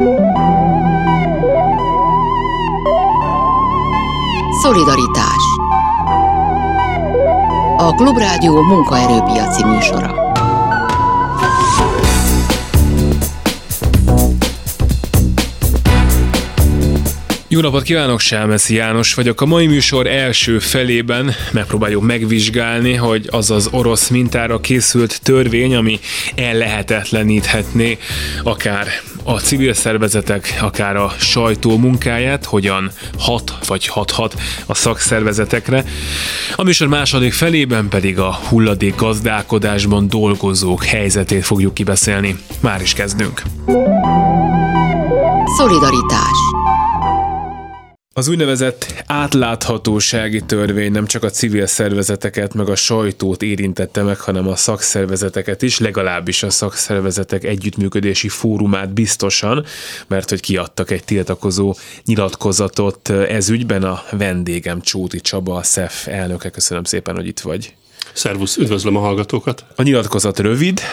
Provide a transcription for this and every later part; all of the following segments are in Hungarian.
Szolidaritás. A Klubrádió munkaerőpiaci műsora. Jó napot kívánok, Selmeci János vagyok. A mai műsor első felében megpróbáljuk megvizsgálni, hogy az az orosz mintára készült törvény, ami ellehetetleníthetné akár a civil szervezetek, akár a sajtó munkáját, hogyan hathat a szakszervezetekre. A műsor második felében pedig a hulladék gazdálkodásban dolgozók helyzetét fogjuk kibeszélni. Már is kezdünk. Szolidaritás. Az úgynevezett átláthatósági törvény nem csak a civil szervezeteket, meg a sajtót érintette meg, hanem a szakszervezeteket is, legalábbis a szakszervezetek együttműködési fórumát biztosan, mert hogy kiadtak egy tiltakozó nyilatkozatot ez ügyben. A vendégem Csóti Csaba, a SZEF elnöke. Köszönöm szépen, hogy itt vagy. Szervusz, üdvözlöm a hallgatókat. A nyilatkozat rövid,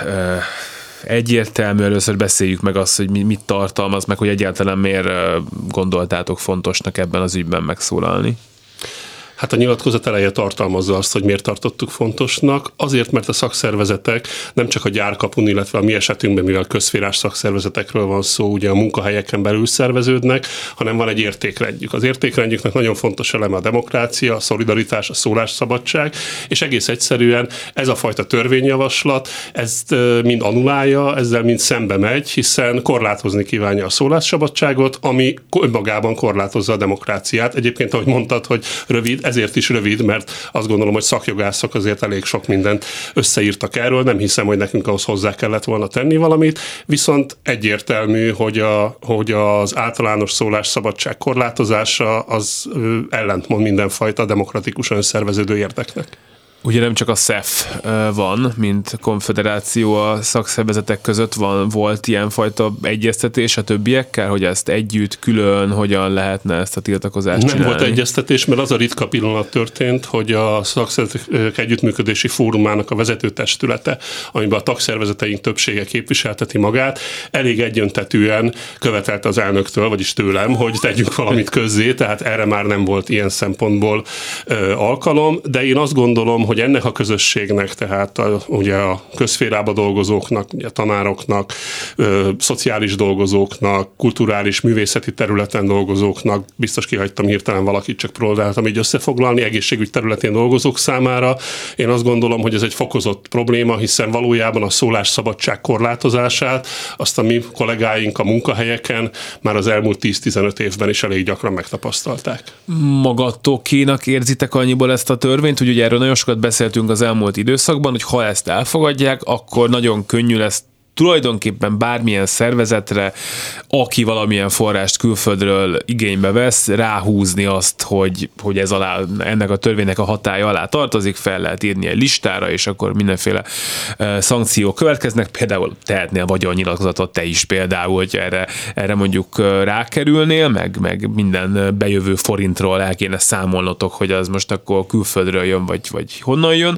egyértelmű. Először beszéljük meg azt, hogy mit tartalmaz, meg hogy egyáltalán miért gondoltátok fontosnak ebben az ügyben megszólalni. Hát a nyilatkozat eleje tartalmazza azt, hogy miért tartottuk fontosnak. Azért, mert a szakszervezetek nem csak a gyárkapun, illetve a mi esetünkben, mivel közszférás szakszervezetekről van szó, ugye a munkahelyeken belül szerveződnek, hanem van egy értékrendjük. Az értékrendjüknek nagyon fontos eleme a demokrácia, a szolidaritás, a szólásszabadság, és egész egyszerűen ez a fajta törvényjavaslat, ezt mind annulálja, ezzel mind szembe megy, hiszen korlátozni kívánja a szólásszabadságot, ami önmagában korlátozza a demokráciát. Egyébként, ahogy mondtad, hogy rövid, ezért is rövid, mert azt gondolom, hogy szakjogászok azért elég sok mindent összeírtak erről, nem hiszem, hogy nekünk ahhoz hozzá kellett volna tenni valamit, viszont egyértelmű, hogy az általános szólásszabadság korlátozása az ellentmond mindenfajta demokratikusan szerveződő érdeknek. Ugye nem csak a SZEF van, mint konfederáció a szakszervezetek között, volt ilyenfajta egyeztetés a többiekkel, hogy ezt együtt, külön, hogyan lehetne ezt a tiltakozást csinálni? Nem volt egyeztetés, mert az a ritka pillanat történt, hogy a szakszervezetek együttműködési fórumának a vezetőtestülete, amiben a tagszervezeteink többsége képviselteti magát, elég egyöntetűen követelte az elnöktől, vagyis tőlem, hogy tegyünk valamit közzé, tehát erre már nem volt ilyen szempontból alkalom, de én azt gondolom, hogy ennek a közösségnek, tehát ugye a közszférában dolgozóknak, ugye a tanároknak, szociális dolgozóknak, kulturális, művészeti területen dolgozóknak, biztos kihagytam hirtelen valakit, csak próbáltam így összefoglalni, egészségügy területén dolgozók számára. Én azt gondolom, hogy ez egy fokozott probléma, hiszen valójában a szólásszabadság korlátozását azt a mi kollégáink a munkahelyeken már az elmúlt 10-15 évben is elég gyakran megtapasztalták. Magatokénak érzitek annyiból ezt a törvényt, hogy ugye erről nagyon sokat beszéltünk az elmúlt időszakban, hogy ha ezt elfogadják, akkor nagyon könnyű lesz tulajdonképpen bármilyen szervezetre, aki valamilyen forrást külföldről igénybe vesz, ráhúzni azt, hogy ez alá, ennek a törvénynek a hatája alá tartozik, fel lehet írni egy listára, és akkor mindenféle szankciók következnek. Például tehetnél vagyonnyilatkozatot te is például, hogy erre mondjuk rákerülnél, meg minden bejövő forintról el kéne számolnotok, hogy az most akkor külföldről jön, vagy honnan jön.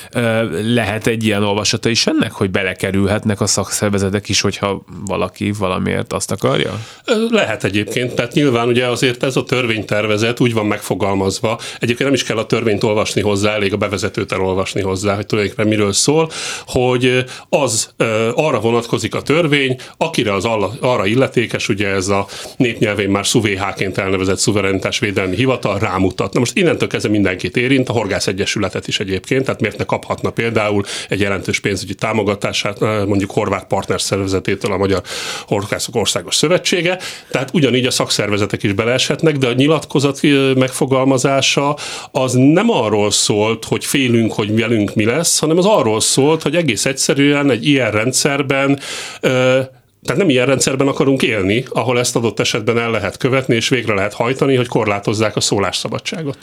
Lehet egy ilyen olvasata is ennek, hogy belekerülhetnek a szakszervezetek is, hogyha valaki valamiért azt akarja? Lehet egyébként, tehát nyilván ugye azért ez a törvénytervezet úgy van megfogalmazva, egyébként nem is kell a törvényt olvasni hozzá, elég a bevezetőt elolvasni hozzá, hogy tulajdonképpen miről szól, hogy az arra vonatkozik a törvény, akire az arra illetékes, ugye ez a népnyelvén már SZUVH-ként elnevezett Szuverenitásvédelmi Hivatal rámutat. Na most innentől kezdve mindenkit érint, a Horgászegyesületet is egyébként, tehát miért ne kaphatna például egy jelentős pénzügyi támogatását mondjuk horvát partnerszervezetétől a Magyar Horgászok Országos Szövetsége, tehát ugyanígy a szakszervezetek is beleeshetnek, de a nyilatkozat megfogalmazása az nem arról szólt, hogy félünk, hogy velünk mi lesz, hanem az arról szólt, hogy egész egyszerűen egy ilyen rendszerben tehát nem ilyen rendszerben akarunk élni, ahol ezt adott esetben el lehet követni, és végre lehet hajtani, hogy korlátozzák a szólásszabadságot.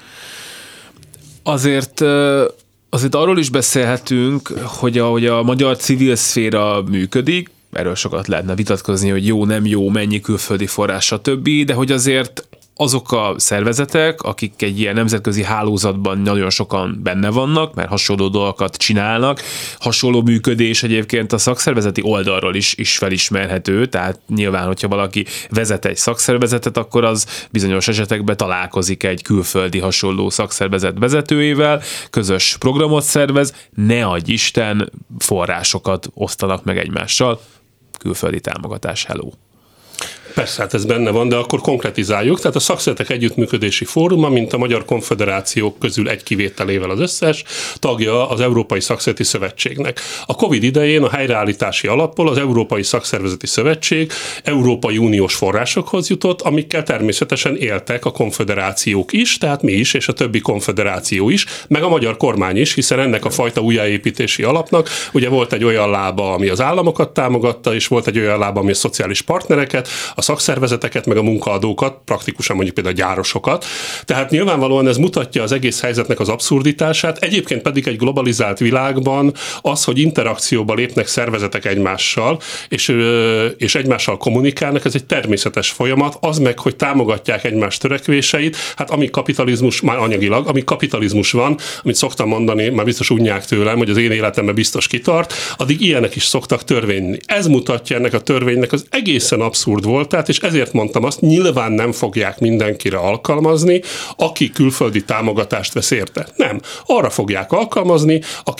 Azért arról is beszélhetünk, hogy a magyar civil szféra működik, erről sokat lehetne vitatkozni, hogy jó, nem jó, mennyi külföldi forrás, stb., de hogy azért azok a szervezetek, akik egy ilyen nemzetközi hálózatban nagyon sokan benne vannak, mert hasonló dolgokat csinálnak, hasonló működés egyébként a szakszervezeti oldalról is felismerhető, tehát nyilván, hogyha valaki vezet egy szakszervezetet, akkor az bizonyos esetekben találkozik egy külföldi hasonló szakszervezet vezetőjével, közös programot szervez, ne adj Isten, forrásokat osztanak meg egymással, külföldi támogatás, hello. Persze, hát ez benne van, de akkor konkretizáljuk. Tehát a Szakszervezetek Együttműködési Fóruma, mint a magyar konfederációk közül egy kivételével az összes, tagja az Európai Szakszervezeti Szövetségnek. A Covid idején a helyreállítási alapból az Európai Szakszervezeti Szövetség Európai Uniós forrásokhoz jutott, amikkel természetesen éltek a konfederációk is, tehát mi is, és a többi konfederáció is, meg a magyar kormány is, hiszen ennek a fajta újjáépítési alapnak ugye volt egy olyan lába, ami az államokat támogatta, és volt egy olyan lába, ami a szociális partnereket, a szakszervezeteket, meg a munkaadókat, praktikusan mondjuk például a gyárosokat. Tehát nyilvánvalóan ez mutatja az egész helyzetnek az abszurditását, egyébként pedig egy globalizált világban az, hogy interakcióba lépnek szervezetek egymással, és egymással kommunikálnak, ez egy természetes folyamat, az meg, hogy támogatják egymás törekvéseit, hát ami kapitalizmus, már anyagilag, ami kapitalizmus van, amit szoktam mondani, már biztos unják tőlem, hogy az én életemben biztos kitart, addig ilyenek is szoktak törvényni. Ez mutatja ennek a törvénynek az egészen abszurd voltát, és ezért mondtam azt, nyilván nem fogják mindenkire alkalmazni, aki külföldi támogatást vesz érte. Nem. Arra fogják alkalmazni,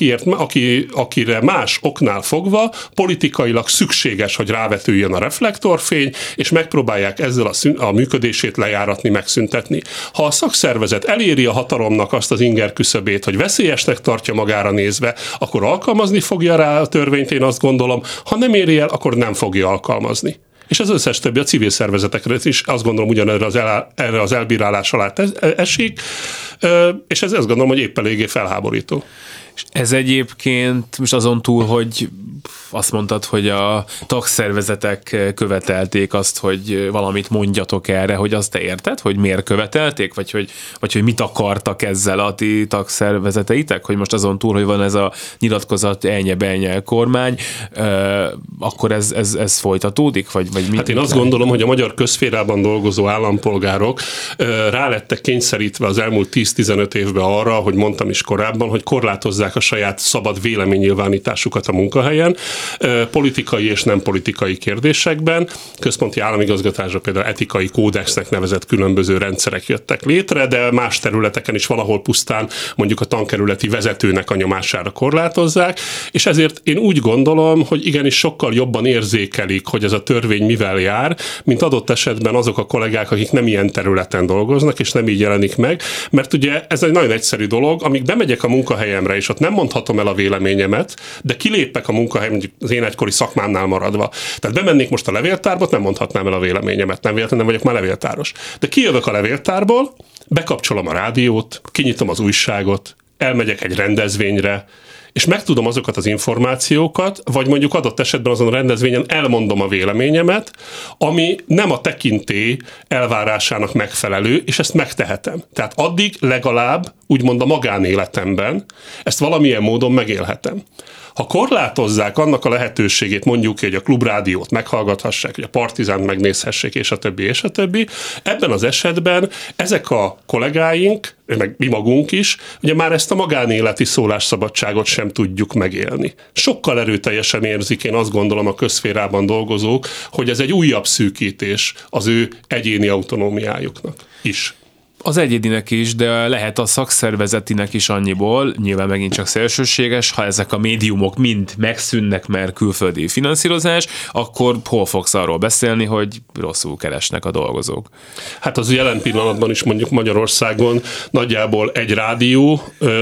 akire más oknál fogva politikailag szükséges, hogy rávetüljön a reflektorfény, és megpróbálják ezzel a működését lejáratni, megszüntetni. Ha a szakszervezet eléri a hatalomnak azt az inger küszöbét, hogy veszélyesnek tartja magára nézve, akkor alkalmazni fogja rá a törvényt, én azt gondolom, ha nem éri el, akkor nem fogja alkalmazni. És az összes többi a civil szervezetekre is azt gondolom ugyanerre az elbírálás alá esik, és ez azt gondolom, hogy épp eléggé felháborító. És ez egyébként most azon túl, hogy azt mondtad, hogy a tagszervezetek követelték azt, hogy valamit mondjatok erre, hogy azt te érted, hogy miért követelték, vagy hogy mit akartak ezzel a ti tagszervezeteitek, hogy most azon túl, hogy van ez a nyilatkozat elnye kormány, akkor ez folytatódik, vagy mit? Hát én azt gondolom, hogy a magyar közszférában dolgozó állampolgárok rálettek kényszerítve az elmúlt 10-15 évben arra, hogy mondtam is korábban, hogy korlátozzák a saját szabad véleménynyilvánításukat a munkahelyen, politikai és nem politikai kérdésekben. Központi államigazgatásra például etikai kódexnek nevezett különböző rendszerek jöttek létre, de más területeken is valahol pusztán mondjuk a tankerületi vezetőnek a nyomására korlátozzák, és ezért én úgy gondolom, hogy igenis sokkal jobban érzékelik, hogy ez a törvény mivel jár, mint adott esetben azok a kollégák, akik nem ilyen területen dolgoznak, és nem így jelenik meg, mert ugye ez egy nagyon egyszerű dolog, amíg bemegyek a munkahelyemre, és ott nem mondhatom el a véleményemet, de kilépek a munkahely, mondjuk az én egykori szakmámnál maradva. Tehát bemennék most a levéltárba, nem mondhatnám el a véleményemet, nem véletlenül vagyok már levéltáros. De kijövök a levéltárból, bekapcsolom a rádiót, kinyitom az újságot, elmegyek egy rendezvényre, és megtudom azokat az információkat, vagy mondjuk adott esetben azon a rendezvényen elmondom a véleményemet, ami nem a tekintély elvárásának megfelelő, és ezt megtehetem. Tehát addig legalább, úgymond a magánéletemben ezt valamilyen módon megélhetem. Ha korlátozzák annak a lehetőségét, mondjuk, hogy a Klubrádiót meghallgathassák, hogy a Partizánt megnézhessék, és a többi, ebben az esetben ezek a kollégáink, meg mi magunk is, ugye már ezt a magánéleti szólásszabadságot sem tudjuk megélni. Sokkal erőteljesen érzik, én azt gondolom, a közszférában dolgozók, hogy ez egy újabb szűkítés az ő egyéni autonómiájuknak is. Az egyéninek is, de lehet a szakszervezetinek is annyiból, nyilván megint csak szélsőséges, ha ezek a médiumok mind megszűnnek, mert külföldi finanszírozás, akkor hol fogsz arról beszélni, hogy rosszul keresnek a dolgozók? Hát az jelen pillanatban is mondjuk Magyarországon nagyjából egy rádió,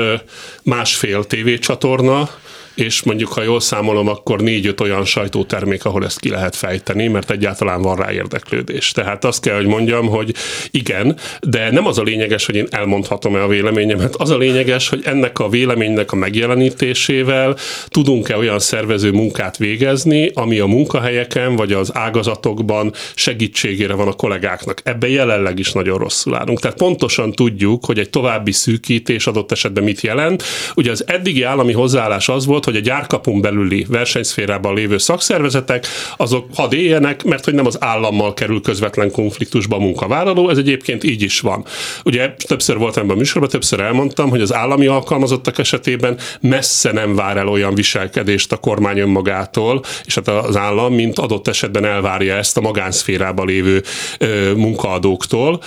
másfél tévécsatorna, és mondjuk, ha jól számolom, akkor 4-5 olyan sajtótermék, ahol ezt ki lehet fejteni, mert egyáltalán van rá érdeklődés. Tehát azt kell, hogy mondjam, hogy igen, de nem az a lényeges, hogy én elmondhatom-e a véleményemet, az a lényeges, hogy ennek a véleménynek a megjelenítésével tudunk-e olyan szervező munkát végezni, ami a munkahelyeken vagy az ágazatokban segítségére van a kollégáknak. Ebben jelenleg is nagyon rosszul állunk. Tehát pontosan tudjuk, hogy egy további szűkítés adott esetben mit jelent. Ugye az eddigi állami hozzáállás az volt, volt, hogy a gyárkapun belüli versenyszférában lévő szakszervezetek, azok hadd éljenek, mert hogy nem az állammal kerül közvetlen konfliktusba a munkavállaló, ez egyébként így is van. Ugye többször voltam ebben a műsorban, többször elmondtam, hogy az állami alkalmazottak esetében messze nem vár el olyan viselkedést a kormány önmagától, és hát az állam, mint adott esetben elvárja ezt a magánszférában lévő munkaadóktól.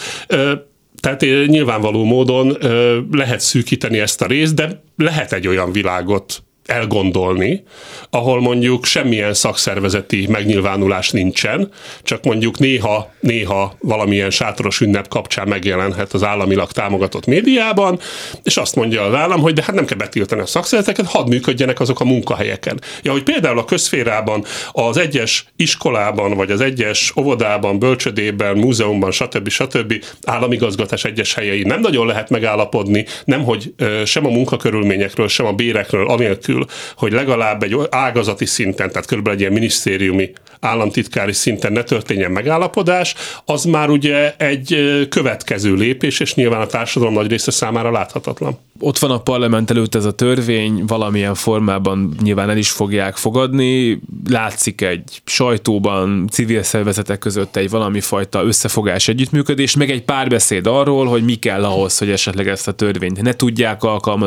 Tehát nyilvánvaló módon lehet szűkíteni ezt a részt, de lehet egy olyan világot elgondolni, ahol mondjuk semmilyen szakszervezeti megnyilvánulás nincsen, csak mondjuk néha valamilyen sátoros ünnep kapcsán megjelenhet az államilag támogatott médiában, és azt mondja az állam, hogy de hát nem kell betiltani a szakszervezeteket, hadd működjenek azok a munkahelyeken. Ja, hogy például a közszférában, az egyes iskolában, vagy az egyes óvodában, bölcsödében, múzeumban, stb. Államigazgatás egyes helyei nem nagyon lehet megállapodni, nemhogy sem a munkakörülményekről, sem a bérekről, anélkül, hogy legalább egy ágazati szinten, tehát körülbelül egy ilyen minisztériumi, államtitkári szinten ne történjen megállapodás, az már ugye egy következő lépés, és nyilván a társadalom nagy része számára láthatatlan. Ott van a parlament előtt ez a törvény, valamilyen formában nyilván el is fogják fogadni. Látszik egy sajtóban, civil szervezetek között egy valami fajta összefogás, együttműködés, meg egy párbeszéd arról, hogy mi kell ahhoz, hogy esetleg ezt a törvényt ne tudják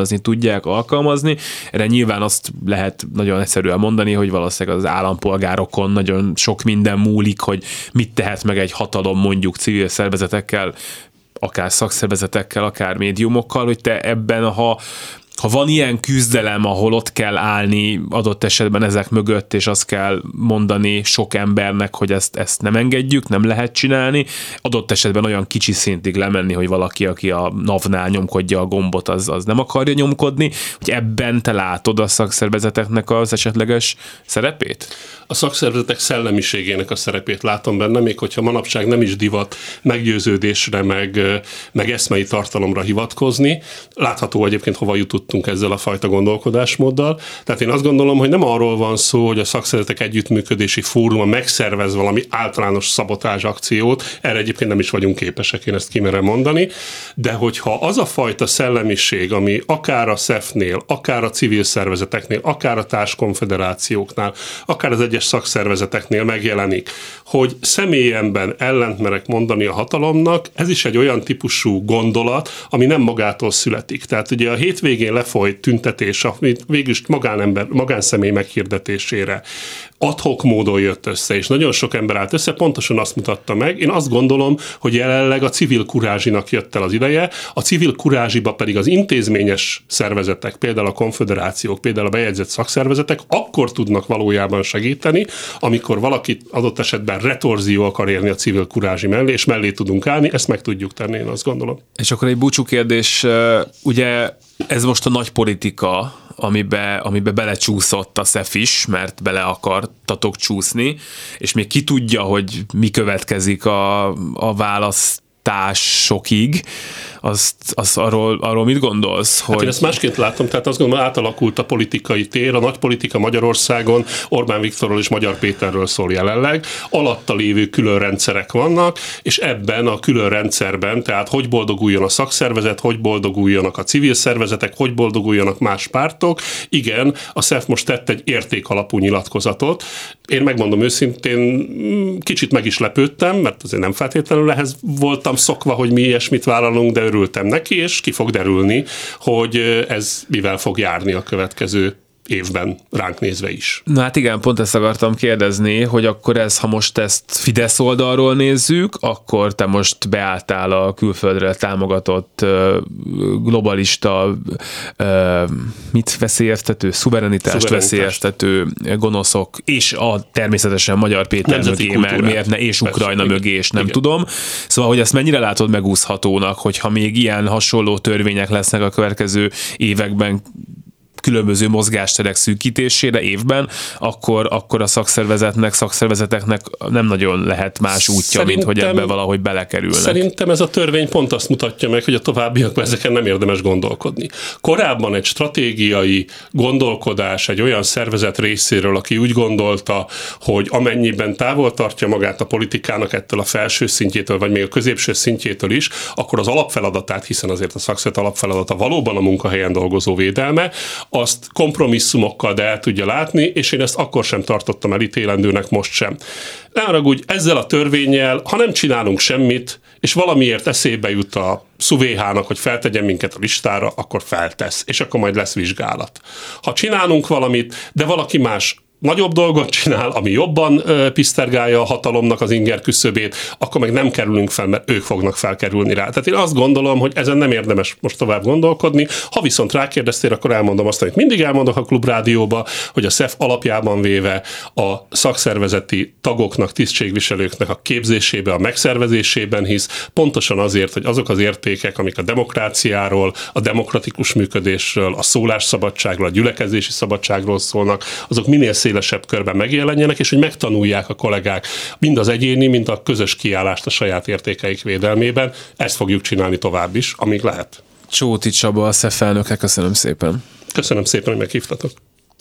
alkalmazni. Erre nyilván azt lehet nagyon egyszerűen mondani, hogy valószínűleg az állampolgárokon nagyon sok minden múlik, hogy mit tehet meg egy hatalom mondjuk civil szervezetekkel, akár szakszervezetekkel, akár médiumokkal, hogy te ebben, ha van ilyen küzdelem, ahol ott kell állni adott esetben ezek mögött, és azt kell mondani sok embernek, hogy ezt nem engedjük, nem lehet csinálni, adott esetben olyan kicsi szintig lemenni, hogy valaki, aki a NAV-nál nyomkodja a gombot, az nem akarja nyomkodni, hogy ebben te látod a szakszervezeteknek az esetleges szerepét? A szakszervezetek szellemiségének a szerepét látom benne, még hogyha manapság nem is divat meggyőződésre, meg eszmei tartalomra hivatkozni. Látható egyébként, hova jutottunk ezzel a fajta gondolkodásmóddal. Tehát én azt gondolom, hogy nem arról van szó, hogy a szakszervezetek együttműködési fóruma megszervez valami általános szabotázs akciót, erre egyébként nem is vagyunk képesek, én ezt kimerem mondani, de hogyha az a fajta szellemiség, ami akár a SZEF-nél, akár a civil szervezeteknél, akár a társkonfederációknál, akár az egyes szakszervezeteknél megjelenik, hogy személyemben ellent merek mondani a hatalomnak, ez is egy olyan típusú gondolat, ami nem magától születik. Tehát ugye a hétvégén lefolyt tüntetés, amit végülis magánszemély meghirdetésére ad hoc módon jött össze, és nagyon sok ember állt össze, pontosan azt mutatta meg. Én azt gondolom, hogy jelenleg a civil kurázsinak jött el az ideje, a civil kurázsiba pedig az intézményes szervezetek, például a konföderációk, például a bejegyzett szakszervezetek akkor tudnak valójában segíteni, amikor valaki adott esetben retorzió akar érni a civil kurázsi mellé, és mellé tudunk állni, ezt meg tudjuk tenni, én azt gondolom. És akkor egy búcsú kérdés, ugye ez most a nagy politika, amibe belecsúszott a SZEF is, mert bele akartatok csúszni, és még ki tudja, hogy mi következik a választásokig, arról mit gondolsz? Hát én ezt másként látom, tehát azt gondolom, átalakult a politikai tér, a nagy politika Magyarországon Orbán Viktorról és Magyar Péterről szól jelenleg, alatta lévő külön rendszerek vannak, és ebben a külön rendszerben, tehát hogy boldoguljon a szakszervezet, hogy boldoguljanak a civil szervezetek, hogy boldoguljanak más pártok. Igen, a SZEF most tett egy értékalapú nyilatkozatot. Én megmondom őszintén, kicsit meg is lepődtem, mert azért nem feltétlenül ehhez voltam szokva, hogy mi ilyesmit vállalunk, de örültem neki, és ki fog derülni, hogy ez mivel fog járni a következő évben ránk nézve is. Na hát igen, pont ezt akartam kérdezni, hogy akkor ha most ezt Fidesz oldalról nézzük, akkor te most beálltál a külföldre támogatott globalista mit veszélyeztető, szuverenitást veszélyeztető gonoszok, és természetesen Magyar Péter mögé, mert miért ne, és Ukrajna mögé, és nem tudom. Szóval, hogy ezt mennyire látod megúszhatónak, hogyha még ilyen hasonló törvények lesznek a következő években, különböző mozgásterek szűkítésére évben, akkor a szakszervezeteknek nem nagyon lehet más útja, mint hogy ebbe valahogy belekerülnek. Szerintem ez a törvény pont azt mutatja meg, hogy a továbbiakban ezeken nem érdemes gondolkodni. Korábban egy stratégiai gondolkodás egy olyan szervezet részéről, aki úgy gondolta, hogy amennyiben távol tartja magát a politikának ettől a felső szintjétől, vagy még a középső szintjétől is, akkor az alapfeladatát, hiszen azért a szakszervezet alapfeladata valóban a munkahelyen dolgozó védelme, azt kompromisszumokkal, de el tudja látni, és én ezt akkor sem tartottam elítélendőnek, most sem. Ne haragudj, ezzel a törvénnyel, ha nem csinálunk semmit, és valamiért eszébe jut a SZUVH-nak, hogy feltegyen minket a listára, akkor feltesz, és akkor majd lesz vizsgálat. Ha csinálunk valamit, de valaki más nagyobb dolgot csinál, ami jobban pisztergálja a hatalomnak az inger küszöbét, akkor meg nem kerülünk fel, mert ők fognak felkerülni rá. Tehát én azt gondolom, hogy ezen nem érdemes most tovább gondolkodni. Ha viszont rákérdeztél, akkor elmondom azt, amit mindig elmondok a Klubrádióba, hogy a SZEF alapjában véve a szakszervezeti tagoknak, tisztségviselőknek a képzésébe, a megszervezésében hisz, pontosan azért, hogy azok az értékek, amik a demokráciáról, a demokratikus működésről, a szólásszabadságról, a gyülekezési szabadságról szólnak, azok minél szélesebb körben megjelenjenek, és hogy megtanulják a kollégák mind az egyéni, mind a közös kiállást a saját értékeik védelmében. Ezt fogjuk csinálni tovább is, amíg lehet. Csóti Csaba, a SZEF elnöke, köszönöm szépen. Köszönöm szépen, hogy meghívtatok.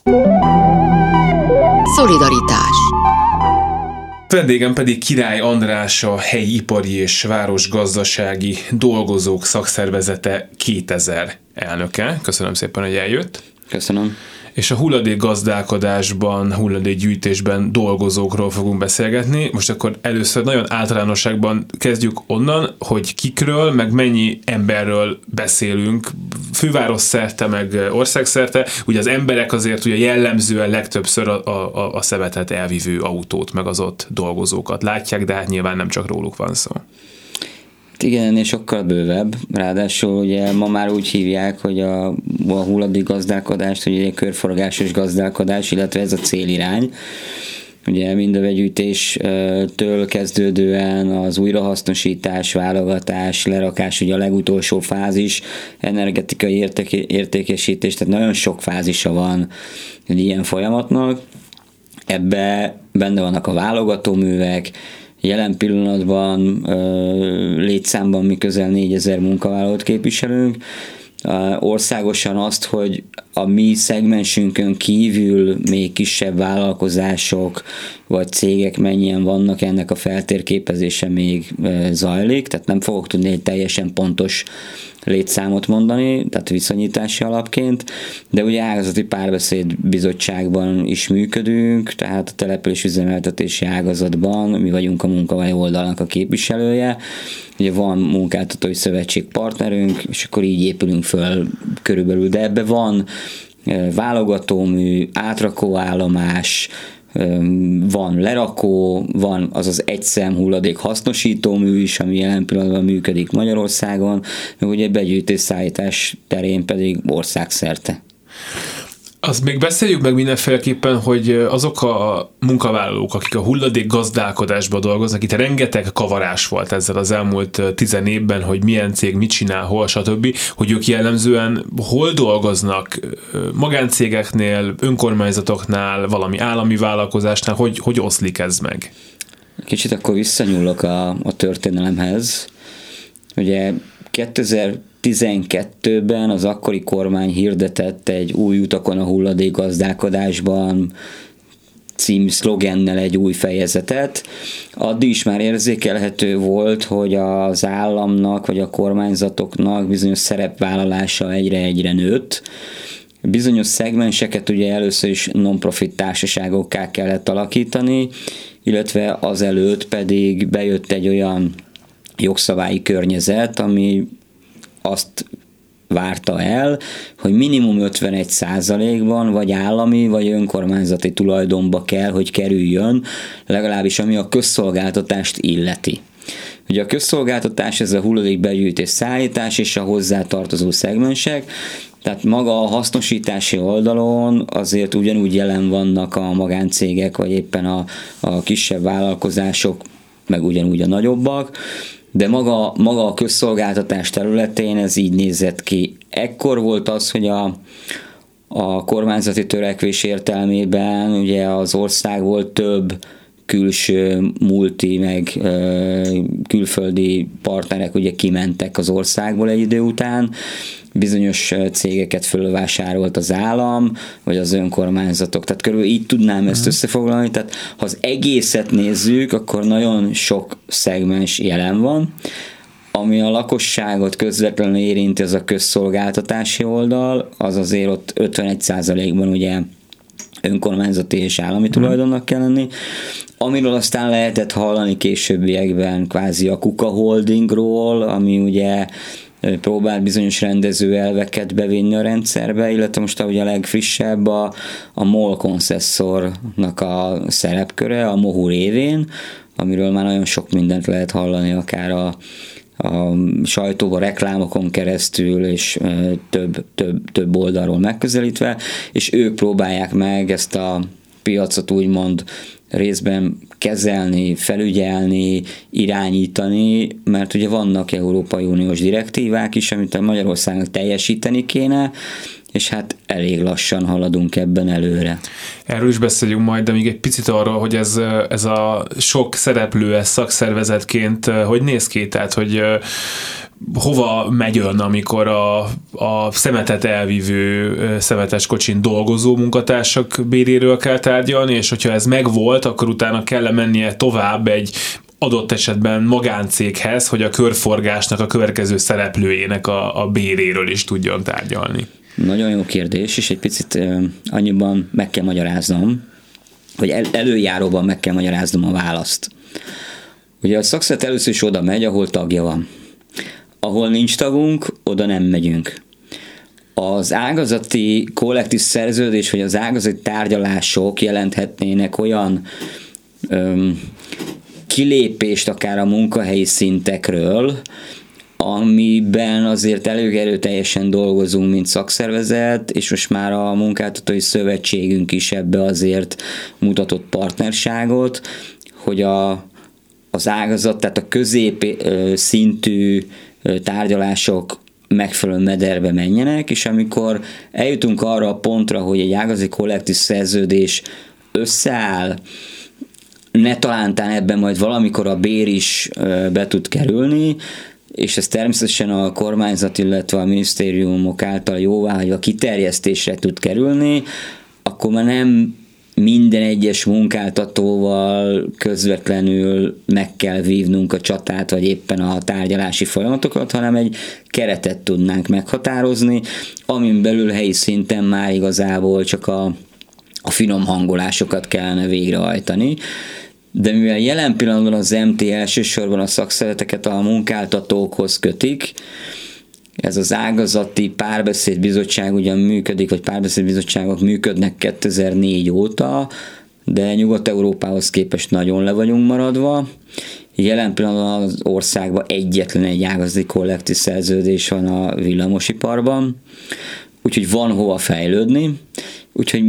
Szolidaritás. Vendégem pedig Király András, a Helyi Ipari és Városgazdasági Dolgozók Szakszervezete 2000 elnöke. Köszönöm szépen, hogy eljött. Köszönöm. És a hulladékgazdálkodásban, hulladékgyűjtésben dolgozókról fogunk beszélgetni. Most akkor először nagyon általánosságban kezdjük onnan, hogy kikről, meg mennyi emberről beszélünk, főváros szerte, meg országszerte. Ugye az emberek azért ugye jellemzően legtöbbször a szemetet elvívő autót, meg az ott dolgozókat látják, de hát nyilván nem csak róluk van szó. Igen, és sokkal bővebb. Ráadásul ugye ma már úgy hívják, hogy a hulladékgazdálkodást, hogy egy körforgásos gazdálkodás, illetve ez a célirány. Ugye mind a begyűjtéstől kezdődően az újrahasznosítás, válogatás, lerakás, ugye a legutolsó fázis, energetikai értékesítés, tehát nagyon sok fázisa van egy ilyen folyamatnak. Ebbe benne vannak a válogatóművek, jelen pillanatban létszámban mi közel 4000 munkavállalót képviselünk. Országosan azt, hogy a mi szegmensünkön kívül még kisebb vállalkozások vagy cégek mennyien vannak, ennek a feltérképezése még zajlik, tehát nem fogok tudni egy teljesen pontos létszámot mondani, tehát viszonyítási alapként, de ugye ágazati párbeszéd bizottságban is működünk, tehát a településüzemeltetési ágazatban mi vagyunk a munkavállaló oldalnak a képviselője, ugye van munkáltatói szövetség partnerünk, és akkor így épülünk föl körülbelül, de ebbe van válogatómű, átrakóállomás, van lerakó, van az az egyszem hulladék hasznosítómű is, ami jelen pillanatban működik Magyarországon, meg ugye begyűjtés-szállítás terén pedig országszerte. Azt még beszéljük meg mindenféleképpen, hogy azok a munkavállalók, akik a hulladék gazdálkodásban dolgoznak, itt rengeteg kavarás volt ezzel az elmúlt 10 évben, hogy milyen cég mit csinál, hol, stb., hogy ők jellemzően hol dolgoznak, magáncégeknél, önkormányzatoknál, valami állami vállalkozásnál, hogy oszlik ez meg? Kicsit akkor visszanyúlok a történelemhez. Ugye 2012-ben az akkori kormány hirdetett egy új utakon a hulladékgazdálkodásban című szlogennel egy új fejezetet. Addig is már érzékelhető volt, hogy az államnak vagy a kormányzatoknak bizonyos szerepvállalása egyre nőtt. Bizonyos szegmenseket ugye először is non-profit társaságokká kellett alakítani, illetve azelőtt pedig bejött egy olyan jogszabályi környezet, ami azt várta el, hogy minimum 51%-ban vagy állami, vagy önkormányzati tulajdonba kell, hogy kerüljön, legalábbis ami a közszolgáltatást illeti. Ugye a közszolgáltatás ez a hulladékbegyűjtés, szállítás és a hozzátartozó szegmensek, tehát maga a hasznosítási oldalon azért ugyanúgy jelen vannak a magáncégek, vagy éppen a kisebb vállalkozások, meg ugyanúgy a nagyobbak, de maga a közszolgáltatás területén ez így nézett ki. Ekkor volt az, hogy a kormányzati törekvés értelmében ugye az országból több külső multi, meg külföldi partnerek ugye kimentek az országból egy idő után, bizonyos cégeket fölvásárolt az állam, vagy az önkormányzatok. Tehát körülbelül így tudnám ezt összefoglalni. Tehát ha az egészet nézzük, akkor nagyon sok szegmens jelen van. Ami a lakosságot közvetlenül érinti, az a közszolgáltatási oldal, az azért ott 51%-ban ugye önkormányzati és állami tulajdonnak kell lenni. Amiről aztán lehetett hallani későbbiekben kvázi a Kuka Holdingról, ami ugye próbált bizonyos rendezőelveket bevinni a rendszerbe, illetve most ugye a legfrissebb a MOL koncesszornak a szerepköre, a MOHU révén, amiről már nagyon sok mindent lehet hallani, akár a sajtóban, reklámokon keresztül, és több oldalról megközelítve, és ők próbálják meg ezt a piacot úgymond részben kezelni, felügyelni, irányítani, mert ugye vannak Európai Uniós direktívák is, amit a Magyarországnak teljesíteni kéne, és hát elég lassan haladunk ebben előre. Erről is beszéljünk majd, de még egy picit arról, hogy ez a sok szereplő, ez szakszervezetként hogy néz ki, tehát hogy hova megy ön, amikor a szemetet elvívő szemetes kocsin dolgozó munkatársak béréről kell tárgyalni, és hogyha ez megvolt, akkor utána kell mennie tovább egy adott esetben magáncéghez, hogy a körforgásnak a következő szereplőjének a béréről is tudjon tárgyalni. Nagyon jó kérdés, és egy picit annyiban meg kell magyaráznom, vagy előjáróban meg kell magyaráznom a választ. Ugye a szakszervezet először is oda megy, ahol tagja van. Ahol nincs tagunk, oda nem megyünk. Az ágazati kollektív szerződés, vagy az ágazati tárgyalások jelenthetnének olyan kilépést akár a munkahelyi szintekről, amiben azért elég erőteljesen dolgozunk, mint szakszervezet, és most már a munkáltatói szövetségünk is ebbe azért mutatott partnerságot, hogy az ágazat, tehát a középszintű tárgyalások megfelelő mederbe menjenek, és amikor eljutunk arra a pontra, hogy egy ágazati kollektív szerződés összeáll, ne talántán ebben majd valamikor a bér is be tud kerülni, és ez természetesen a kormányzat, illetve a minisztériumok által jóváhagyva kiterjesztésre tud kerülni, akkor már nem minden egyes munkáltatóval közvetlenül meg kell vívnunk a csatát, vagy éppen a tárgyalási folyamatokat, hanem egy keretet tudnánk meghatározni, amin belül helyi szinten már igazából csak a finom hangolásokat kellene végrehajtani. De mivel jelen pillanatban az MT elsősorban a szakszervezeteket a munkáltatókhoz kötik, ez az ágazati párbeszédbizottság ugyan működik, vagy párbeszédbizottságok működnek 2004 óta, de Nyugat-Európához képest nagyon le vagyunk maradva. Jelen pillanatban az országban egyetlen egy ágazati kollektív szerződés van a villamosiparban, úgyhogy van hova fejlődni, úgyhogy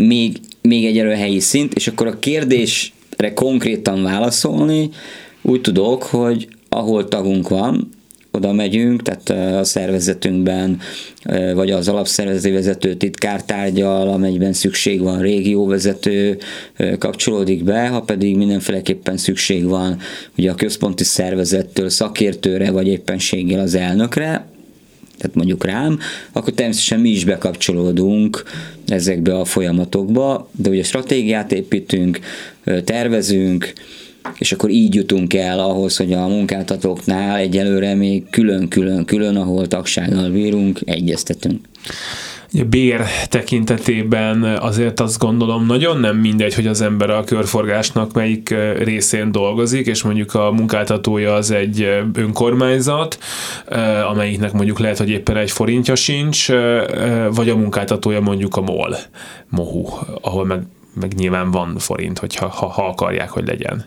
még egyelőre helyi szint, és akkor a kérdésre konkrétan válaszolni úgy tudok, hogy ahol tagunk van, oda megyünk, tehát a szervezetünkben, vagy az alapszervezeti vezető titkár tárgyal, amelyben szükség van, régióvezető kapcsolódik be, ha pedig mindenféleképpen szükség van ugye a központi szervezettől szakértőre, vagy éppenséggel az elnökre, tehát mondjuk rám, akkor természetesen mi is bekapcsolódunk ezekbe a folyamatokba, de ugye stratégiát építünk, tervezünk, és akkor így jutunk el ahhoz, hogy a munkáltatóknál egyelőre még külön, ahol tagsággal bírunk, egyeztetünk. A bér tekintetében azért azt gondolom nagyon nem mindegy, hogy az ember a körforgásnak melyik részén dolgozik, és mondjuk a munkáltatója az egy önkormányzat, amelyiknek mondjuk lehet, hogy éppen egy forintja sincs, vagy a munkáltatója mondjuk a MOHU, ahol meg nyilván van forint, hogyha ha akarják, hogy legyen.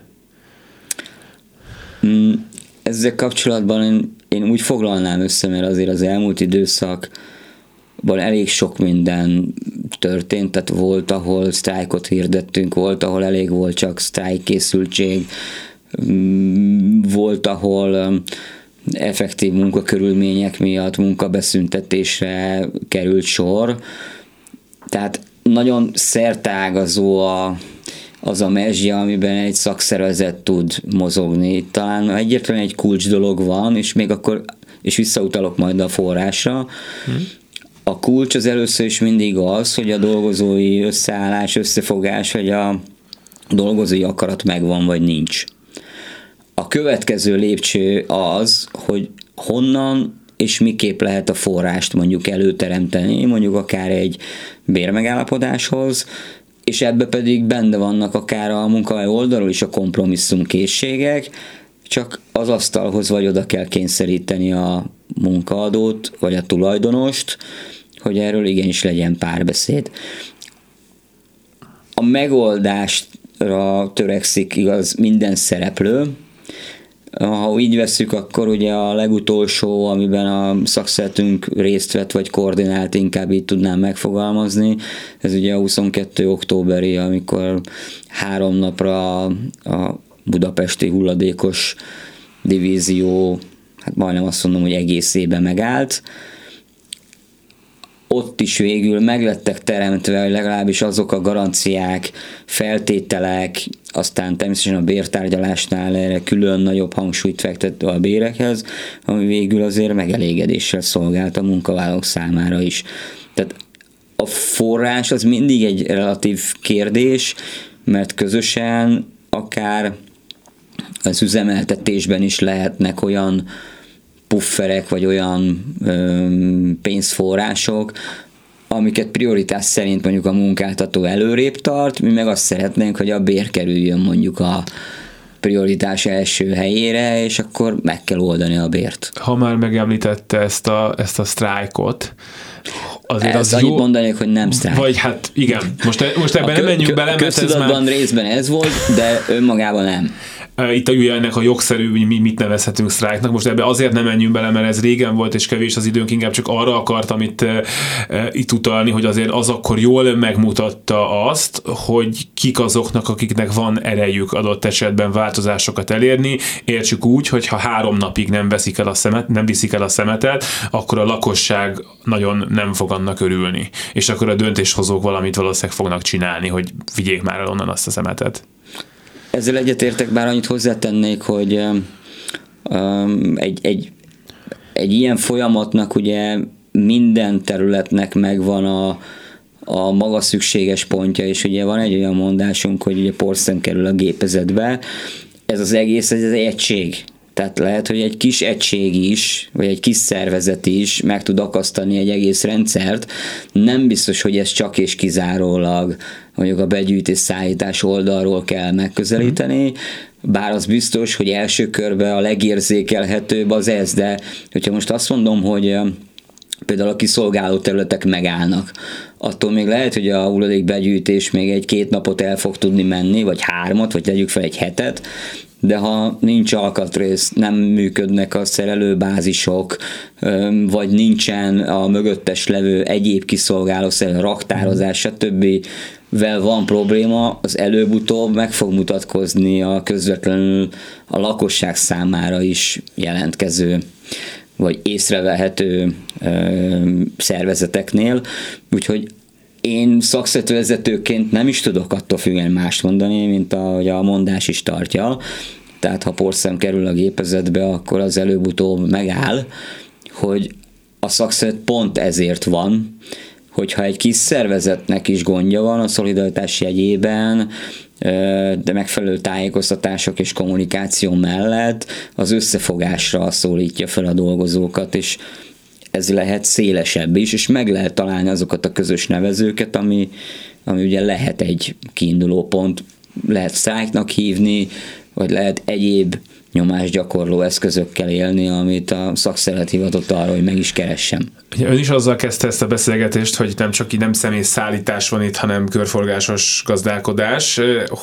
Ezzel kapcsolatban én úgy foglalnám össze, mert azért az elmúlt időszakban elég sok minden történt, tehát volt, ahol sztrájkot hirdettünk, volt, ahol elég volt csak sztrájkkészültség, volt, ahol effektív munkakörülmények miatt munkabeszüntetésre került sor. Tehát nagyon szerteágazó az a mezsje, amiben egy szakszervezet tud mozogni. Talán egyértelműen egy kulcs dolog van, és még akkor, és visszautalok majd a forrásra. A kulcs az először is mindig az, hogy a dolgozói összeállás, összefogás, vagy a dolgozói akarat megvan, vagy nincs. A következő lépcső az, hogy honnan és miképp lehet a forrást mondjuk előteremteni, mondjuk akár egy bérmegállapodáshoz, és ebbe pedig benne vannak akár a munkavállaló oldalról is a kompromisszumkészségek, csak az asztalhoz vagy oda kell kényszeríteni a munkaadót, vagy a tulajdonost, hogy erről igenis legyen párbeszéd. A megoldásra törekszik igaz minden szereplő. Ha így vesszük, akkor ugye a legutolsó, amiben a szakszervezetünk részt vett, vagy koordinált, inkább így tudnám megfogalmazni, ez ugye a 22. októberi, amikor 3 napra a budapesti hulladékos divízió, hát majdnem azt mondom, hogy egészében megállt. Ott is végül meglettek teremtve, hogy legalábbis azok a garanciák, feltételek, aztán természetesen a bértárgyalásnál erre külön nagyobb hangsúlyt fektetve a bérekhez, ami végül azért megelégedéssel szolgált a munkavállalók számára is. Tehát a forrás az mindig egy relatív kérdés, mert közösen akár az üzemeltetésben is lehetnek olyan pufferek, vagy olyan pénzforrások, amiket prioritás szerint mondjuk a munkáltató előrébb tart, mi meg azt szeretnénk, hogy a bér kerüljön mondjuk a prioritás első helyére, és akkor meg kell oldani a bért. Ha már megemlítette ezt a sztrájkot, azért ezt az annyit jó... mondanék, hogy nem sztrájk. Vagy hát igen, most ebben nem menjünk bele, mert ez már... részben ez volt, de önmagában nem. Itt ugye ennek a jogszerű, hogy mit nevezhetünk sztrájknak. Most ebbe azért nem menjünk bele, mert ez régen volt, és kevés az időnk, inkább csak arra akartam itt utalni, hogy azért az akkor jól megmutatta azt, hogy kik azoknak, akiknek van erejük adott esetben változásokat elérni. Értsük úgy, hogy ha 3 napig nem viszik el a szemetet, akkor a lakosság nagyon nem fog annak örülni. És akkor a döntéshozók valamit valószínűleg fognak csinálni, hogy vigyék már el onnan azt a szemetet. Ezzel egyetértek, bár annyit hozzátennék, hogy egy ilyen folyamatnak ugye minden területnek megvan a maga szükséges pontja, és ugye van egy olyan mondásunk, hogy ugye porszem kerül a gépezetbe, ez az egész, ez egy egység. Tehát lehet, hogy egy kis egység is, vagy egy kis szervezet is meg tud akasztani egy egész rendszert. Nem biztos, hogy ez csak és kizárólag mondjuk a begyűjtés szállítás oldalról kell megközelíteni, bár az biztos, hogy első körben a legérzékelhetőbb az ez, de hogyha most azt mondom, hogy például a kiszolgáló területek megállnak, attól még lehet, hogy a hulladékbegyűjtés még 1-2 napot el fog tudni menni, vagy 3, vagy tegyük fel 1 hetet, de ha nincs alkatrész, nem működnek a szerelőbázisok, vagy nincsen a mögöttes levő egyéb kiszolgáló raktározás, stb. Vel van probléma, az előbb-utóbb meg fog mutatkozni a közvetlenül a lakosság számára is jelentkező vagy észrevehető szervezeteknél, úgyhogy én szakszervezetőként nem is tudok attól függően mást mondani, mint ahogy a mondás is tartja. Tehát ha porszem kerül a gépezetbe, akkor az előbb-utóbb megáll, hogy a szakszervezet pont ezért van, hogyha egy kis szervezetnek is gondja van a szolidaritás jegyében, de megfelelő tájékoztatások és kommunikáció mellett az összefogásra szólítja fel a dolgozókat, és ez lehet szélesebb is, és meg lehet találni azokat a közös nevezőket, ami ugye lehet egy kiinduló pont, lehet sztrájknak hívni, vagy lehet egyéb nyomásgyakorló eszközökkel élni, amit a szakszervezet hivatott arra, hogy meg is keressem. Ön is azzal kezdte ezt a beszélgetést, hogy nem személyszállítás van itt, hanem körforgásos gazdálkodás,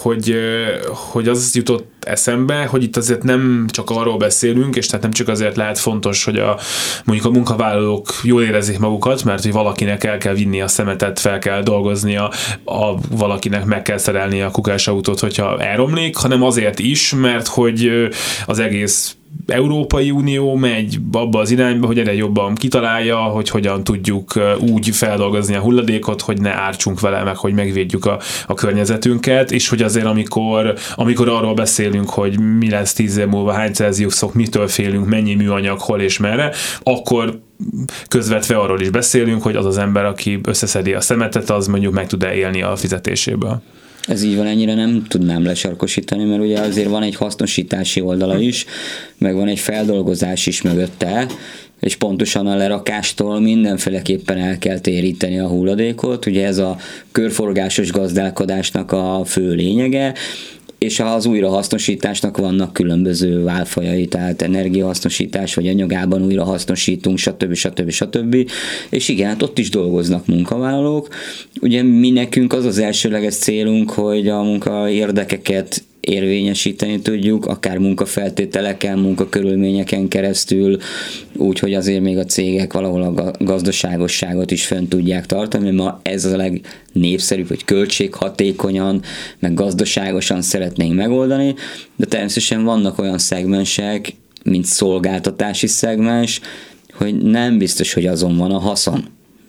hogy az jutott eszembe, hogy itt azért nem csak arról beszélünk, és tehát nem csak azért lehet fontos, hogy mondjuk a munkavállalók jól érezzék magukat, mert hogy valakinek el kell vinni a szemetet, fel kell dolgoznia, valakinek meg kell szerelni a kukásautót, hogyha elromlik, hanem azért is, mert hogy az egész Európai Unió megy abba az irányba, hogy egyre jobban kitalálja, hogy hogyan tudjuk úgy feldolgozni a hulladékot, hogy ne ártsunk vele, meg hogy megvédjük a környezetünket, és hogy azért amikor arról beszélünk, hogy mi lesz 10 év múlva, hány Celsiusok, mitől félünk, mennyi műanyag, hol és merre, akkor közvetve arról is beszélünk, hogy az az ember, aki összeszedi a szemetet, az mondjuk meg tud élni a fizetéséből. Ez így van, ennyire nem tudnám lesarkosítani, mert ugye azért van egy hasznosítási oldala is, meg van egy feldolgozás is mögötte, és pontosan a lerakástól mindenféleképpen el kell téríteni a hulladékot. Ugye ez a körforgásos gazdálkodásnak a fő lényege, és az újrahasznosításnak vannak különböző válfajai, tehát energiahasznosítás, vagy anyagában újrahasznosítunk, stb. És igen, hát ott is dolgoznak munkavállalók. Ugye mi nekünk az elsőleges célunk, hogy a munka érdekeket érvényesíteni tudjuk, akár munkafeltételeken, munkakörülményeken keresztül, úgyhogy azért még a cégek valahol a gazdaságosságot is fönn tudják tartani, mert ma ez a legnépszerűbb, hogy költséghatékonyan, meg gazdaságosan szeretnénk megoldani, de természetesen vannak olyan szegmensek, mint szolgáltatási szegmens, hogy nem biztos, hogy azon van a haszon,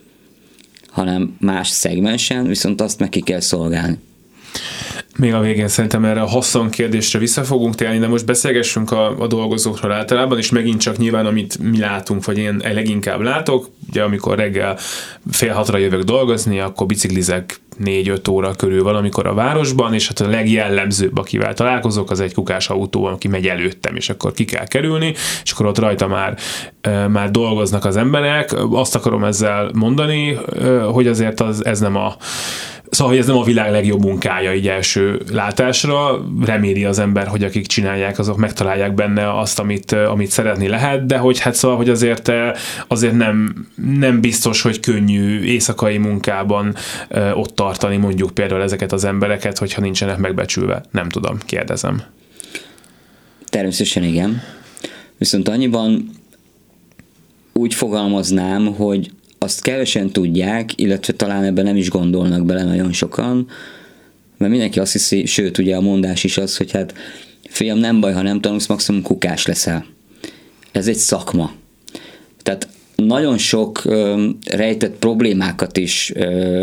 hanem más szegmensen, viszont azt meg ki kell szolgálni. Még a végén szerintem erre a haszon kérdésre vissza fogunk térni, de most beszélgessünk a dolgozókról általában, és megint csak nyilván, amit mi látunk, vagy én leginkább látok, ugye amikor reggel 5:30 jövök dolgozni, akkor biciklizek 4-5 óra körül valamikor a városban, és hát a legjellemzőbb, akivel találkozok, az egy kukás autó, aki megy előttem, és akkor ki kell kerülni, és akkor ott rajta már dolgoznak az emberek. Azt akarom ezzel mondani, hogy azért ez nem Szóval, hogy ez nem a világ legjobb munkája így első látásra, reméli az ember, hogy akik csinálják, azok megtalálják benne azt, amit szeretni lehet, de hogy hát szóval, hogy azért nem biztos, hogy könnyű éjszakai munkában ott tartani mondjuk például ezeket az embereket, hogyha nincsenek megbecsülve. Nem tudom, kérdezem. Természetesen igen. Viszont annyiban úgy fogalmaznám, hogy azt kevesen tudják, illetve talán ebben nem is gondolnak bele nagyon sokan, mert mindenki azt hiszi, sőt ugye a mondás is az, hogy hát fiam, nem baj, ha nem tanulsz, maximum kukás leszel. Ez egy szakma. Tehát nagyon sok rejtett problémákat is,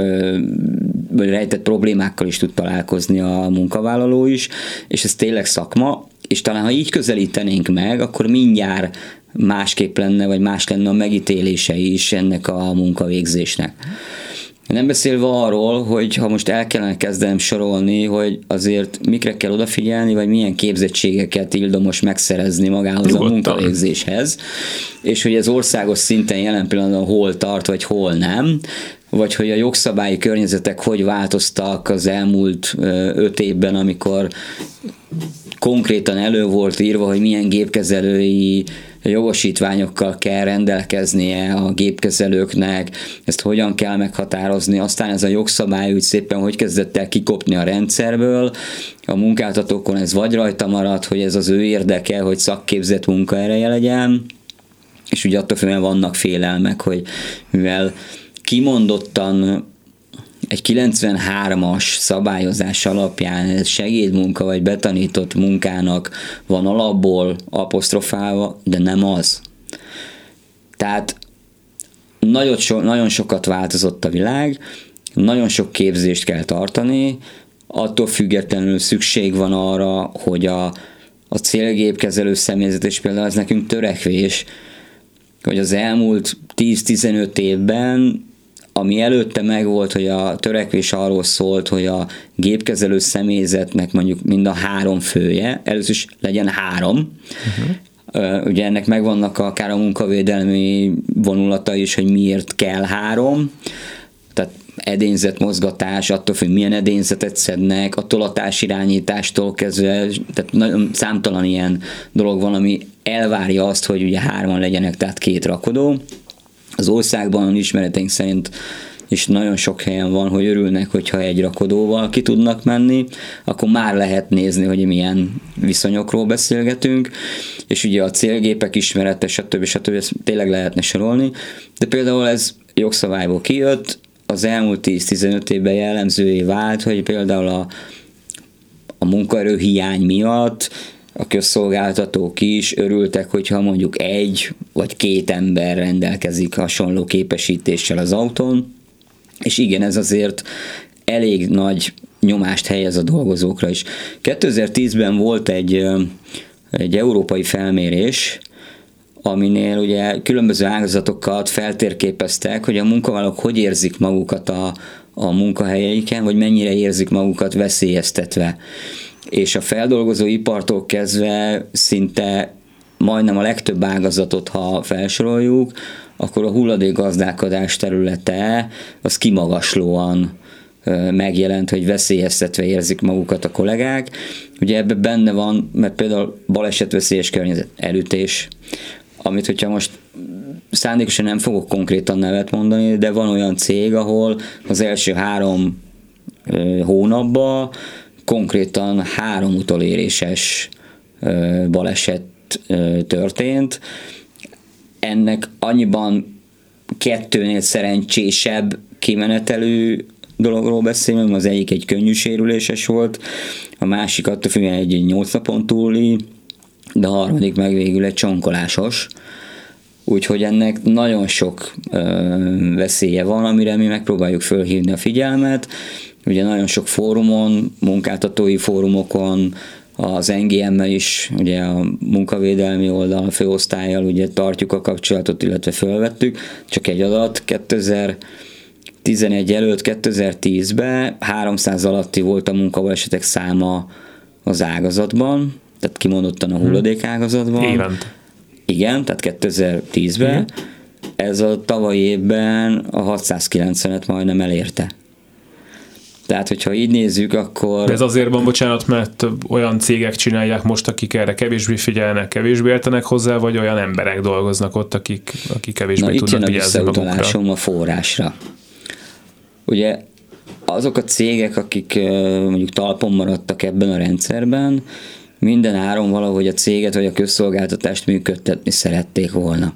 vagy rejtett problémákkal is tud találkozni a munkavállaló is, és ez tényleg szakma, és talán ha így közelítenénk meg, akkor mindjárt másképp lenne, vagy más lenne a megítélése is ennek a munkavégzésnek. Nem beszélve arról, hogy ha most el kellene kezdenem sorolni, hogy azért mikre kell odafigyelni, vagy milyen képzettségeket ildomos megszerezni magához a munkavégzéshez, és hogy ez országos szinten jelen pillanatban hol tart, vagy hol nem, vagy hogy a jogszabályi környezetek hogy változtak az elmúlt 5 évben, amikor konkrétan elő volt írva, hogy milyen gépkezelői jogosítványokkal kell rendelkeznie a gépkezelőknek, ezt hogyan kell meghatározni, aztán ez a jogszabály úgy szépen hogy kezdett el kikopni a rendszerből, a munkáltatókon ez vagy rajta maradt, hogy ez az ő érdeke, hogy szakképzett munkaereje legyen, és ugye attól függően vannak félelmek, hogy mivel kimondottan egy 93-as szabályozás alapján ez segédmunka vagy betanított munkának van alapból apostrofálva, de nem az. Tehát nagyon sokat változott a világ, nagyon sok képzést kell tartani, attól függetlenül szükség van arra, hogy a célgépkezelő személyzet, és például ez nekünk törekvés, hogy az elmúlt 10-15 évben, ami előtte megvolt, hogy a törekvés arról szólt, hogy a gépkezelő személyzetnek mondjuk mind a 3 fője, először is legyen 3. Ugye ennek megvannak akár a munkavédelmi vonulata is, hogy miért kell 3. Tehát edényzet mozgatás, attól függ, milyen edényzetet szednek, a tolatás irányítástól kezdve, tehát nagyon számtalan ilyen dolog van, ami elvárja azt, hogy ugye 3 legyenek, tehát 2 rakodó. Az országban ismereteink szerint is nagyon sok helyen van, hogy örülnek, hogyha egy rakodóval ki tudnak menni, akkor már lehet nézni, hogy milyen viszonyokról beszélgetünk, és ugye a célgépek ismerete, stb. Ezt tényleg lehetne sorolni, de például ez jogszabályból kijött, az elmúlt 10-15 évben jellemzővé vált, hogy például a munkaerő hiány miatt a közszolgáltatók is örültek, hogyha mondjuk 1 vagy 2 ember rendelkezik hasonló képesítéssel az autón, és igen, ez azért elég nagy nyomást helyez a dolgozókra is. 2010-ben volt egy európai felmérés, aminél ugye különböző ágazatokat feltérképeztek, hogy a munkavállalók hogy érzik magukat a munkahelyeiken, vagy mennyire érzik magukat veszélyeztetve. És a feldolgozó ipartól kezdve szinte majdnem a legtöbb ágazatot, ha felsoroljuk, akkor a hulladékgazdálkodás területe az kimagaslóan megjelent, hogy veszélyeztetve érzik magukat a kollégák. Ugye ebben benne van, mert például balesetveszélyes környezet, elütés, amit hogyha most szándékosan nem fogok konkrétan nevet mondani, de van olyan cég, ahol az első 3 hónapban konkrétan 3 utoléréses baleset történt. Ennek annyiban 2-nél szerencsésebb kimenetelő dologról beszélünk, az egyik egy könnyű sérüléses volt, a másik attól függően egy 8 napon túli, de a harmadik meg végül egy csonkolásos. Úgyhogy ennek nagyon sok veszélye van, amire mi megpróbáljuk fölhívni a figyelmet. Ugye nagyon sok fórumon, munkáltatói fórumokon, az NGM-mel is, ugye a munkavédelmi oldal, a főosztállyal ugye tartjuk a kapcsolatot, illetve fölvettük. Csak egy adat, 2011 előtt 2010-ben 300 alatti volt a munkabalesetek száma az ágazatban, tehát kimondottan a hulladék ágazatban. Évente. Igen, tehát 2010-ben. Ez a tavalyi évben a 690-et majdnem elérte. Tehát, hogyha így nézzük, akkor... De ez azért van, bocsánat, mert olyan cégek csinálják most, akik erre kevésbé figyelnek, kevésbé értenek hozzá, vagy olyan emberek dolgoznak ott, akik kevésbé tudnak vigyázni magukra. Itt jön a visszautalásom a forrásra. Ugye azok a cégek, akik mondjuk talpon maradtak ebben a rendszerben, minden áron valahogy a céget vagy a közszolgáltatást működtetni szerették volna.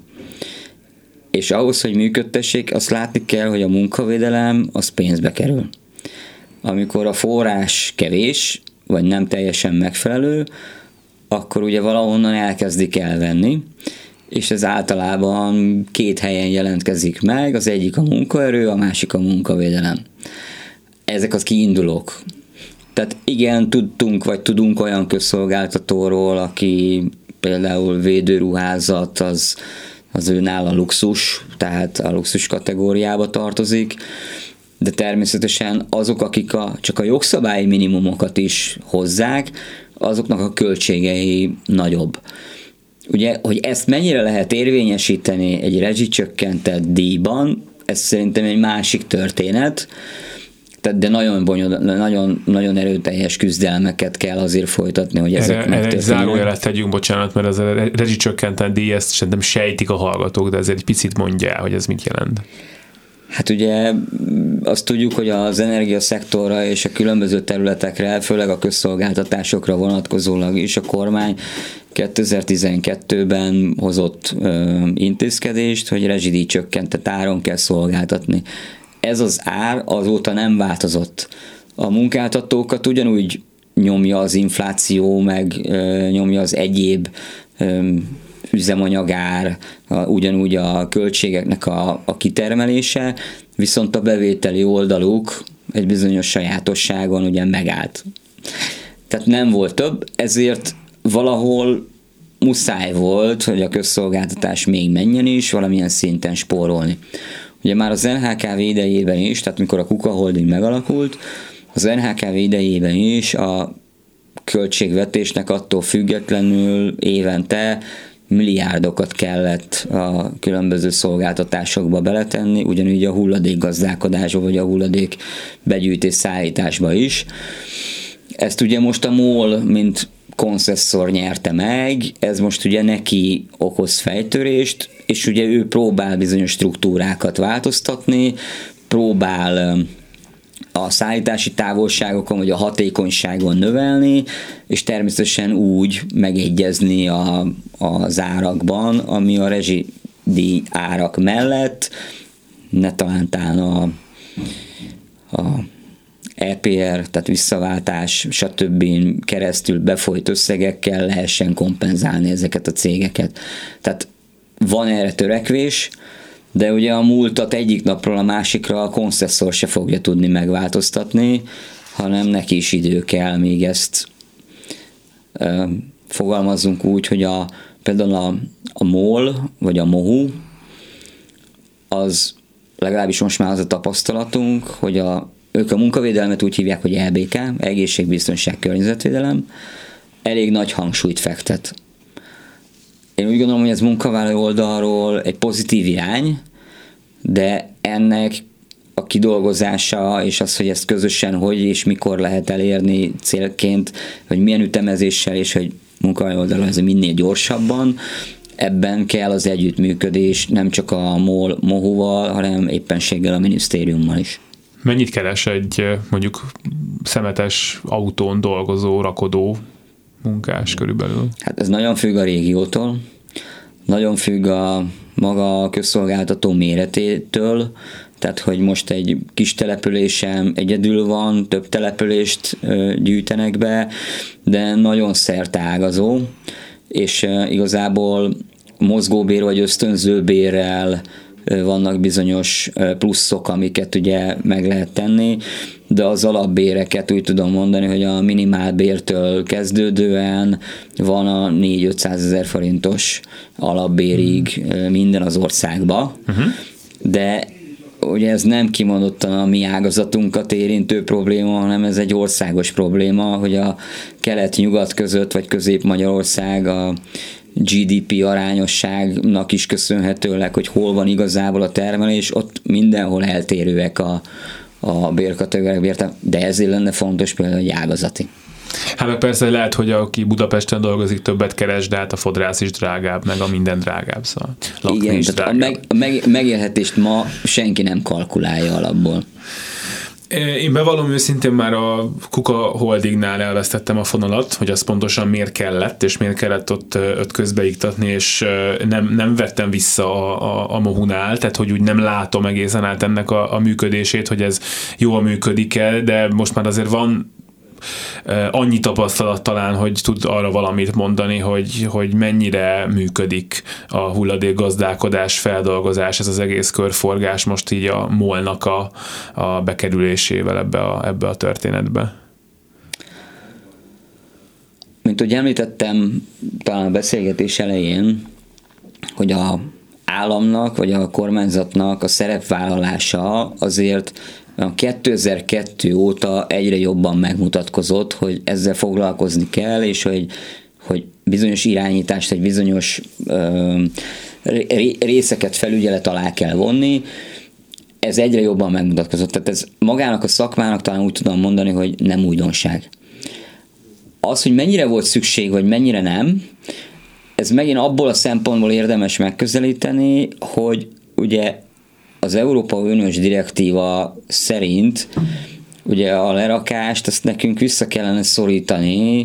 És ahhoz, hogy működtessék, azt látni kell, hogy a munkavédelem az pénzbe kerül. Amikor a forrás kevés, vagy nem teljesen megfelelő, akkor ugye valahonnan elkezdik elvenni, és ez általában 2 helyen jelentkezik meg, az egyik a munkaerő, a másik a munkavédelem. Ezek az kiindulók. Tehát igen, tudunk olyan közszolgáltatóról, aki például védőruházat, az ő nála luxus, tehát a luxus kategóriába tartozik, de természetesen azok, akik csak a jogszabályi minimumokat is hozzák, azoknak a költségei nagyobb. Ugye, hogy ezt mennyire lehet érvényesíteni egy rezsicsökkentett díjban, ez szerintem egy másik történet, de nagyon erőteljes küzdelmeket kell azért folytatni, hogy ezek megtörténjenek. Erre egy zárójelet tegyünk, bocsánat, mert ez a rezsicsökkentett díj, ezt szerintem sejtik a hallgatók, de ezért egy picit mondja el, hogy ez mit jelent. Hát ugye azt tudjuk, hogy az energiaszektorra és a különböző területekre, főleg a közszolgáltatásokra vonatkozólag is a kormány 2012-ben hozott intézkedést, hogy rezsidíj csökkentett áron kell szolgáltatni. Ez az ár azóta nem változott. A munkáltatókat ugyanúgy nyomja az infláció, meg nyomja az egyéb üzemanyagár, ugyanúgy a költségeknek a kitermelése, viszont a bevételi oldaluk egy bizonyos sajátosságon ugye megállt. Tehát nem volt több, ezért valahol muszáj volt, hogy a közszolgáltatás még menjen is, valamilyen szinten spórolni. Ugye már az NHKV idejében is, tehát mikor a Kuka Holding megalakult, az NHKV idejében is a költségvetésnek attól függetlenül évente milliárdokat kellett a különböző szolgáltatásokba beletenni, ugyanúgy a hulladékgazdálkodásba, vagy a hulladék begyűjtés szállításba is. Ezt ugye most a MOL, mint koncesszor nyerte meg, ez most ugye neki okoz fejtörést, és ugye ő próbál bizonyos struktúrákat változtatni, próbál a szállítási távolságokon vagy a hatékonyságon növelni, és természetesen úgy megegyezni az árakban, ami a rezsidíj árak mellett, ne talántán a EPR, tehát visszaváltás, stb. Keresztül befolyt összegekkel lehessen kompenzálni ezeket a cégeket. Tehát van erre törekvés, de ugye a múltat egyik napról a másikra a koncesszor se fogja tudni megváltoztatni, hanem neki is idő kell, még ezt fogalmazzunk úgy, hogy például a MOL, vagy a MOHU, az legalábbis most már az a tapasztalatunk, hogy ők a munkavédelmet úgy hívják, hogy EBK, egészségbiztonság, környezetvédelem, elég nagy hangsúlyt fektet. Én úgy gondolom, hogy ez munkavállaló oldalról egy pozitív irány, de ennek a kidolgozása és az, hogy ezt közösen hogy és mikor lehet elérni célként, hogy milyen ütemezéssel és hogy munkavállaló oldalról ez minél gyorsabban, ebben kell az együttműködés nem csak a MOHU-val, hanem éppenséggel a minisztériummal is. Mennyit keres egy mondjuk szemetes autón dolgozó, rakodó munkás körülbelül? Hát ez nagyon függ a régiótól, nagyon függ a maga közszolgáltató méretétől, tehát hogy most egy kis településen egyedül van, több települést gyűjtenek be, de nagyon szerteágazó, és igazából mozgóbér vagy ösztönzőbérrel vannak bizonyos pluszok, amiket ugye meg lehet tenni, de az alapbéreket úgy tudom mondani, hogy a minimálbértől kezdődően van a 4-500 ezer forintos alapbérig minden az országba, de ugye ez nem kimondottan a mi ágazatunkat érintő probléma, hanem ez egy országos probléma, hogy a kelet-nyugat között, vagy Közép-Magyarország a GDP arányosságnak is köszönhetőleg, hogy hol van igazából a termelés, ott mindenhol eltérőek a bérkategóriák, de ezért lenne fontos például egy ágazati. Hát meg persze lehet, hogy aki Budapesten dolgozik, többet keres, de hát a fodrász is drágább, meg a minden drágább, szóval igen, is drágább. A megélhetést ma senki nem kalkulálja alapból. Én bevallom őszintén, már a Kuka Holdingnál elvesztettem a fonalat, hogy az pontosan miért kellett, és miért kellett ott közbeiktatni, és nem vettem vissza a MOHU-nál, tehát hogy úgy nem látom egészen át ennek a működését, hogy ez jól működik-e, de most már azért van annyi tapasztalat talán, hogy tud arra valamit mondani, hogy mennyire működik a hulladékgazdálkodás, feldolgozás, ez az egész körforgás most így a MOL-nak a bekerülésével ebbe a történetbe. Mint ahogy említettem talán a beszélgetés elején, hogy a államnak vagy a kormányzatnak a szerepvállalása azért a 2002 óta egyre jobban megmutatkozott, hogy ezzel foglalkozni kell, és hogy bizonyos irányítást, egy bizonyos részeket felügyelet alá kell vonni. Ez egyre jobban megmutatkozott. Tehát ez magának a szakmának talán úgy tudom mondani, hogy nem újdonság. Az, hogy mennyire volt szükség, vagy mennyire nem, ez megint abból a szempontból érdemes megközelíteni, hogy ugye az Európai Uniós direktíva szerint ugye a lerakást azt nekünk vissza kellene szorítani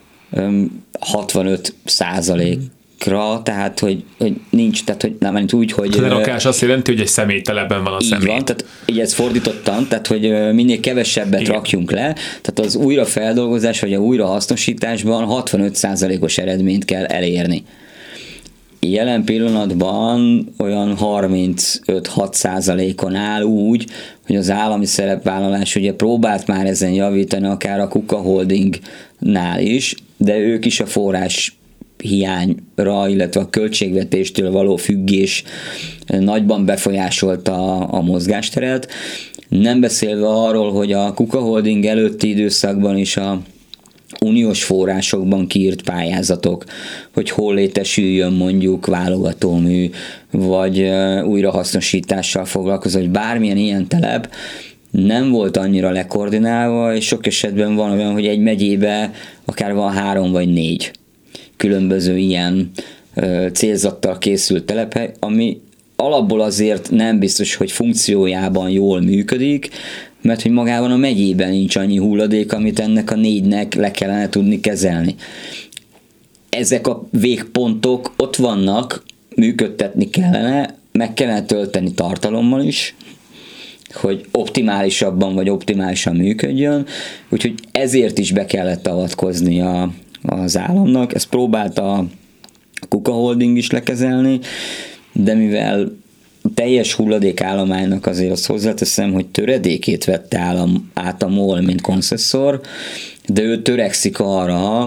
65%-ra, tehát hogy nincs, tehát hogy nem úgy, hogy... A lerakás azt jelenti, hogy egy személytelepben van a személy. Így van, tehát így ezt fordítottam, tehát hogy minél kevesebbet igen. rakjunk le, tehát az újrafeldolgozás vagy a újrahasznosításban 65%-os eredményt kell elérni. Jelen pillanatban olyan 35-6%-on áll úgy, hogy az állami szerepvállalás ugye próbált már ezen javítani, akár a Kuka Holdingnál is, de ők is a forrás hiányra, illetve a költségvetéstől való függés nagyban befolyásolta a mozgásteret. Nem beszélve arról, hogy a Kuka Holding előtti időszakban is a uniós forrásokban kiírt pályázatok, hogy hol létesüljön mondjuk válogatómű, vagy újrahasznosítással foglalkozó, hogy bármilyen ilyen telep nem volt annyira lekoordinálva, és sok esetben van olyan, hogy egy megyébe akár van 3 vagy 4 különböző ilyen célzattal készült telephely, ami alapból azért nem biztos, hogy funkciójában jól működik, mert hogy magában a megyében nincs annyi hulladék, amit ennek a 4-nek le kellene tudni kezelni. Ezek a végpontok ott vannak, működtetni kellene, meg kellene tölteni tartalommal is, hogy optimálisabban vagy optimálisan működjön, úgyhogy ezért is be kellett avatkozni az államnak. Ezt próbálta a Kuka Holding is lekezelni, de mivel teljes hulladékállománynak azért azt hozzáteszem, hogy töredékét vette át a MOL, mint koncesszor, de ő törekszik arra,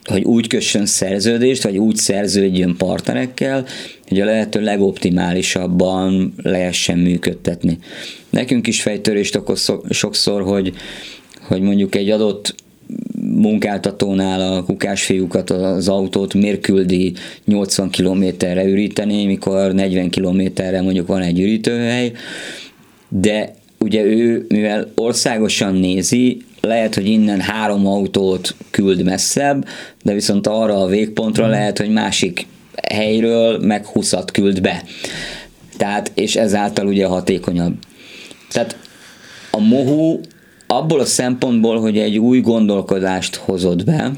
hogy úgy kössön szerződést, vagy úgy szerződjön partnerekkel, hogy a lehető legoptimálisabban lehessen működtetni. Nekünk is fejtörést okoz sokszor, hogy mondjuk egy adott munkáltatónál a kukásfiúkat az autót miért küldi 80 kilométerre üríteni, mikor 40 kilométerre mondjuk van egy ürítőhely, de ugye ő, mivel országosan nézi, lehet, hogy innen 3 autót küld messzebb, de viszont arra a végpontra lehet, hogy másik helyről meg 20-at küld be. Tehát, és ezáltal ugye hatékonyabb. Tehát a MOHU abból a szempontból, hogy egy új gondolkodást hozott be,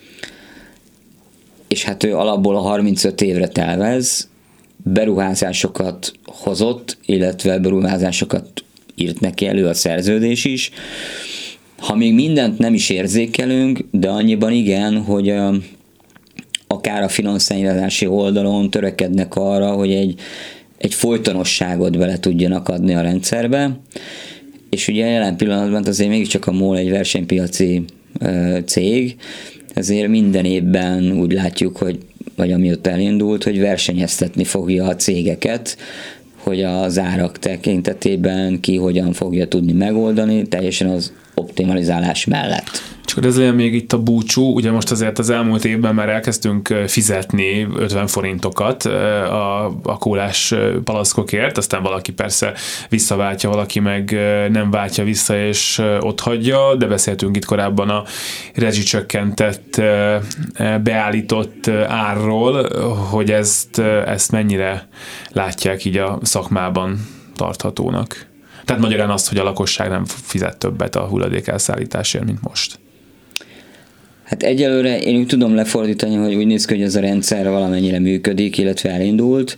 és hát ő alapból a 35 évre tervez, beruházásokat hozott, illetve beruházásokat írt neki elő a szerződés is. Ha még mindent nem is érzékelünk, de annyiban igen, hogy akár a finanszírozási oldalon törekednek arra, hogy egy folytonosságot bele tudjanak adni a rendszerbe, és ugye jelen pillanatban azért mégiscsak a MOL egy versenypiaci cég, ezért minden évben úgy látjuk, vagy amióta elindult, hogy versenyeztetni fogja a cégeket, hogy az árak tekintetében ki hogyan fogja tudni megoldani, teljesen az optimalizálás mellett. Csak ez legyen még itt a búcsú, ugye most azért az elmúlt évben már elkezdtünk fizetni 50 forintokat a kólás palackokért, aztán valaki persze visszaváltja, valaki meg nem váltja vissza és ott hagyja, de beszéltünk itt korábban a rezsicsökkentett beállított árról, hogy ezt mennyire látják így a szakmában tarthatónak. Tehát magyarán azt, hogy a lakosság nem fizet többet a hulladékelszállításért, mint most. Hát egyelőre én úgy tudom lefordítani, hogy úgy néz ki, hogy ez a rendszer valamennyire működik, illetve elindult.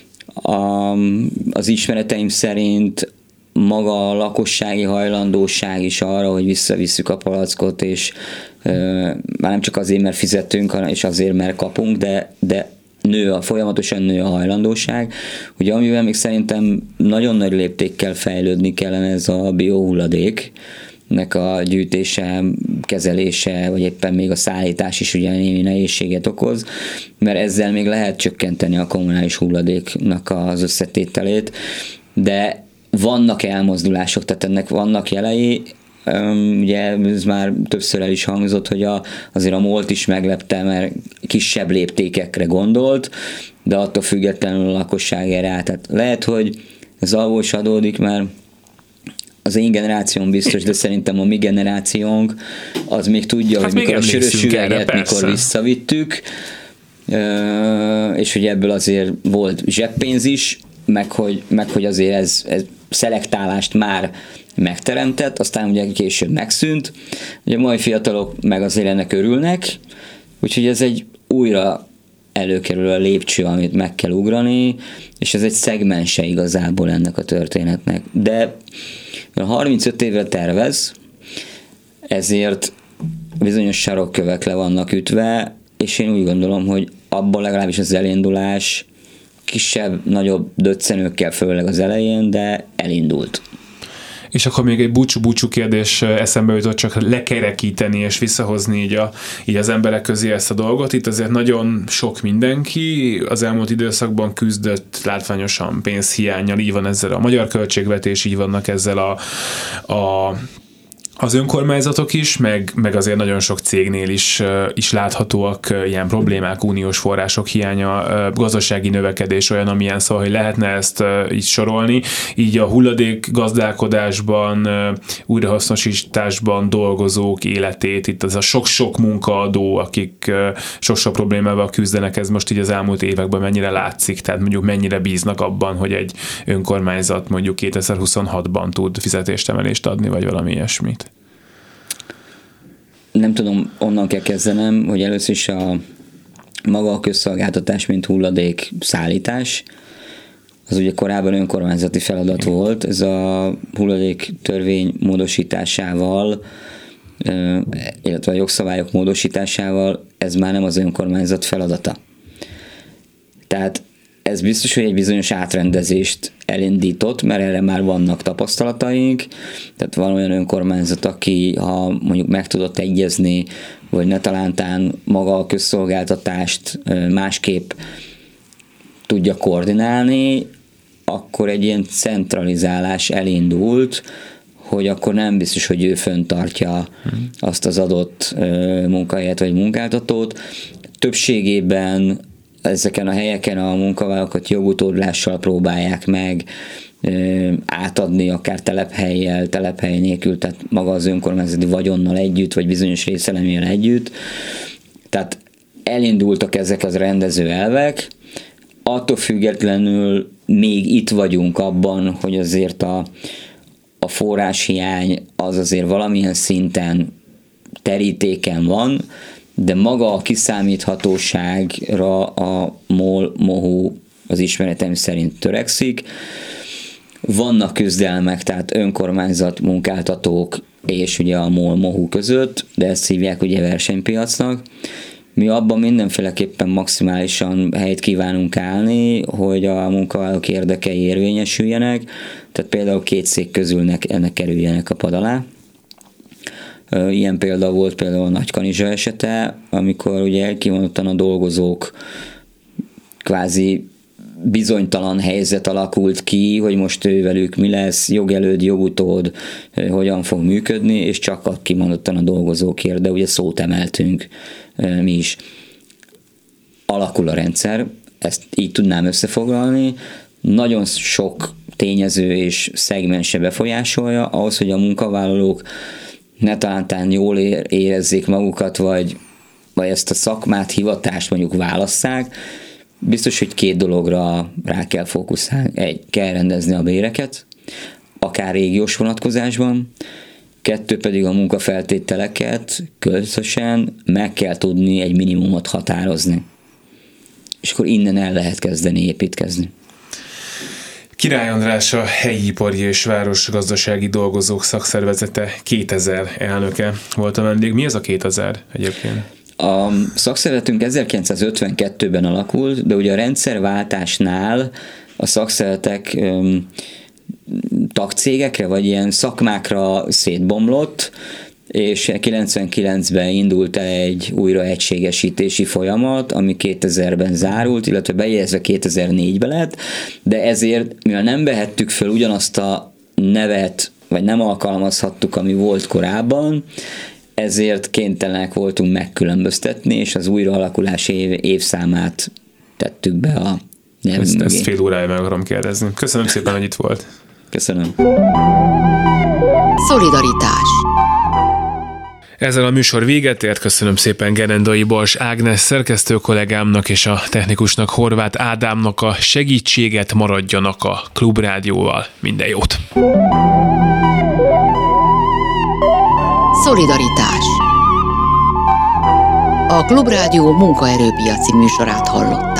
Az ismereteim szerint maga a lakossági hajlandóság is arra, hogy visszavisszük a palackot, és már nem csak azért, mert fizetünk, és azért, mert kapunk, de folyamatosan nő a hajlandóság. Ugye amivel még szerintem nagyon nagy léptékkel fejlődni kellene, ez a biohulladéknek a gyűjtése, kezelése, vagy éppen még a szállítás is ugye némi nehézséget okoz, mert ezzel még lehet csökkenteni a kommunális hulladéknak az összetételét, de vannak elmozdulások, tehát ennek vannak jelei. Ugye ez már többször el is hangzott, hogy azért a MOL-t is meglepte, mert kisebb léptékekre gondolt, de attól függetlenül a lakosság erre áll. Tehát lehet, hogy ez alól is adódik, mert az én generációm biztos, de szerintem a mi generációnk az még tudja, hogy mikor a sörös üveget, mikor visszavittük, és hogy ebből azért volt zseppénz is, meg hogy azért ez szelektálást már megteremtett, aztán ugye később megszűnt. Ugye a mai fiatalok meg azért ennek örülnek, úgyhogy ez egy újra előkerül a lépcső, amit meg kell ugrani, és ez egy szegmense igazából ennek a történetnek. De a 35 évre tervez, ezért bizonyos sarokkövek le vannak ütve, és én úgy gondolom, hogy abban legalábbis az elindulás kisebb, nagyobb döccenőkkel, főleg az elején, de elindult. És akkor még egy búcsú kérdés eszembe jutott, csak lekerekíteni és visszahozni így az emberek közé ezt a dolgot. Itt azért nagyon sok mindenki az elmúlt időszakban küzdött látványosan pénzhiánnyal, így van ezzel a magyar költségvetés, így vannak ezzel az önkormányzatok is, meg azért nagyon sok cégnél is láthatóak ilyen problémák, uniós források hiánya, gazdasági növekedés olyan, amilyen, szóval, hogy lehetne ezt így sorolni. Így a hulladék gazdálkodásban, újrahasznosításban dolgozók életét, itt az a sok-sok munkaadó, akik sok-sok problémával küzdenek, ez most így az elmúlt években mennyire látszik, tehát mondjuk mennyire bíznak abban, hogy egy önkormányzat mondjuk 2026-ban tud fizetéstemelést adni, vagy valami ilyesmit. Nem tudom, onnan kell kezdenem, hogy először is maga a közszolgáltatás, mint hulladék szállítás, az ugye korábban önkormányzati feladat volt, ez a hulladék törvény módosításával, illetve a jogszabályok módosításával ez már nem az önkormányzat feladata. Tehát ez biztos, hogy egy bizonyos átrendezést elindított, mert erre már vannak tapasztalataink, tehát van olyan önkormányzat, aki ha mondjuk meg tudott egyezni vagy ne talántán maga a közszolgáltatást másképp tudja koordinálni, akkor egy ilyen centralizálás elindult, hogy akkor nem biztos, hogy ő fenntartja azt az adott munkahelyet vagy munkáltatót. Többségében ezeken a helyeken a munkavállalókat jogutódlással próbálják meg átadni, akár telephely nélkül, tehát maga az önkormányzati vagyonnal együtt, vagy bizonyos részelemével együtt. Tehát elindultak ezek az rendező elvek, attól függetlenül még itt vagyunk abban, hogy azért a forráshiány az azért valamilyen szinten terítéken van, de maga a kiszámíthatóságra a MOL-MOHU az ismeretem szerint törekszik. Vannak küzdelmek, tehát önkormányzat, munkáltatók és ugye a MOL-MOHU között, de ezt hívják ugye versenypiacnak. Mi abban mindenféleképpen maximálisan helyt kívánunk állni, hogy a munkavállalók érdekei érvényesüljenek, tehát például 2 cég közül ne kerüljenek a pad alá. Ilyen példa volt például a Nagykanizsa esete, amikor ugye kimondottan a dolgozók kvázi bizonytalan helyzet alakult ki, hogy most ővelük mi lesz, jogelőd, jogutód, hogyan fog működni, és csak kimondottan a dolgozókért, de ugye szót emeltünk mi is. Alakul a rendszer, ezt így tudnám összefoglalni, nagyon sok tényező és szegmense befolyásolja, ahhoz, hogy a munkavállalók ne talántán jól érezzék magukat, vagy ezt a szakmát, hivatást mondjuk válasszák, biztos, hogy 2 dologra rá kell fókuszálni. 1, kell rendezni a béreket, akár régiós vonatkozásban, 2 pedig a munkafeltételeket közösen meg kell tudni egy minimumot határozni. És akkor innen el lehet kezdeni építkezni. Király András, a Helyi Ipari és Városgazdasági Dolgozók Szakszervezete 2000 elnöke volt a vendég. Mi ez a 2000 egyébként? A szakszervezetünk 1952-ben alakult, de ugye a rendszerváltásnál a szakszervezetek tagcégekre, vagy ilyen szakmákra szétbomlott, és 99-ben indult el egy újra egységesítési folyamat, ami 2000-ben zárult, illetve bejegyezve 2004-ben lett, de ezért, mivel nem vehettük föl ugyanazt a nevet, vagy nem alkalmazhattuk, ami volt korábban, ezért kénytelenek voltunk megkülönböztetni, és az újraalakulás évszámát tettük be a nyelvünkbe. Ezt fél órája meg akarom kérdezni. Köszönöm szépen, hogy itt volt. Köszönöm. Szolidaritás. Ezzel a műsor véget ért, köszönöm szépen Gerendai Bals Ágnes szerkesztő kollégámnak és a technikusnak, Horváth Ádámnak a segítséget, maradjanak a Klubrádióval. Minden jót! Szolidaritás. A Klubrádió munkaerőpiaci műsorát hallott.